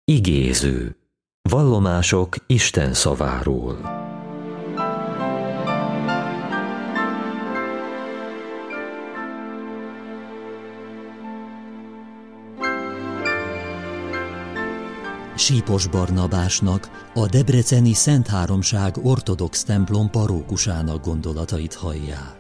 Igéző. Vallomások Isten szaváról. Sípos Barnabásnak, a debreceni Szentháromság ortodox templom parókusának gondolatait hallják.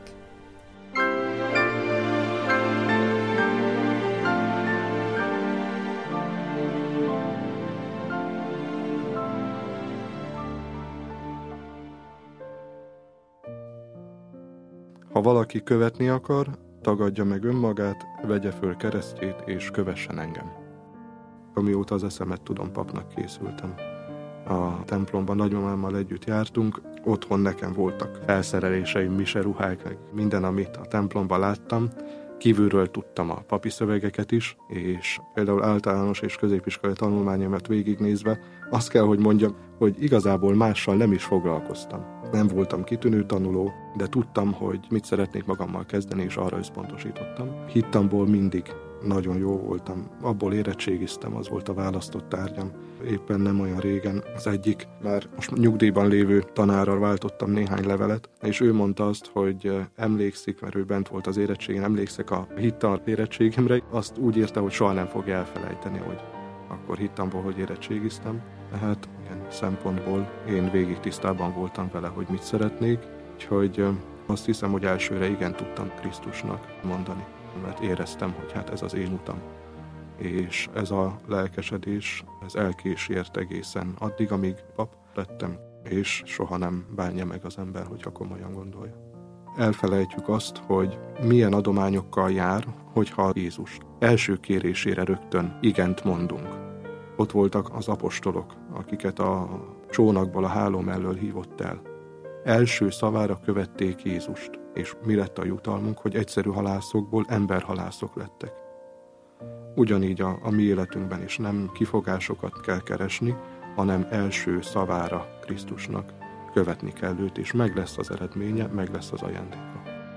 Ha valaki követni akar, tagadja meg önmagát, vegye föl keresztjét és kövessen engem. Amióta az eszemet tudom, papnak készültem. A templomban nagymamámmal együtt jártunk, otthon nekem voltak felszereléseim, miseruhák, meg minden, amit a templomban láttam. Kívülről tudtam a papi szövegeket is, és például általános és középiskolai tanulmányomat végignézve azt kell, hogy mondjam, hogy igazából mással nem is foglalkoztam. Nem voltam kitűnő tanuló, de tudtam, hogy mit szeretnék magammal kezdeni, és arra összpontosítottam. Hittamból mindig nagyon jó voltam. Abból érettségiztem, az volt a választott tárgyam. Éppen nem olyan régen az egyik, már most nyugdíjban lévő tanárral váltottam néhány levelet, és ő mondta azt, hogy emlékszik, mert ő bent volt az érettségén, emlékszek a hittan érettségemre. Azt úgy írta, hogy soha nem fogja elfelejteni, hogy akkor hittamból, hogy érettségiztem. Tehát ilyen szempontból én végig tisztában voltam vele, hogy mit szeretnék, úgyhogy azt hiszem, hogy elsőre igen tudtam Krisztusnak mondani, mert éreztem, hogy hát ez az én utam. És ez a lelkesedés, ez elkísért egészen addig, amíg pap lettem, és soha nem bánja meg az ember, hogyha komolyan gondolja. Elfelejtjük azt, hogy milyen adományokkal jár, hogyha Jézus első kérésére rögtön igent mondunk. Ott voltak az apostolok, akiket a csónakból, a háló mellől hívott el. Első szavára követték Jézust, és mi lett a jutalmunk, hogy egyszerű halászokból emberhalászok lettek. Ugyanígy a mi életünkben is nem kifogásokat kell keresni, hanem első szavára Krisztusnak követni kell őt, és meg lesz az eredménye, meg lesz az ajándéka.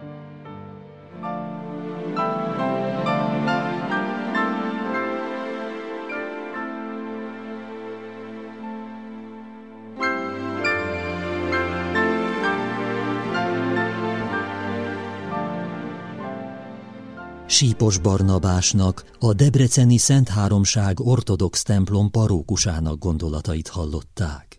Sípos Barnabásnak, a debreceni Szentháromság ortodox templom parókusának gondolatait hallották.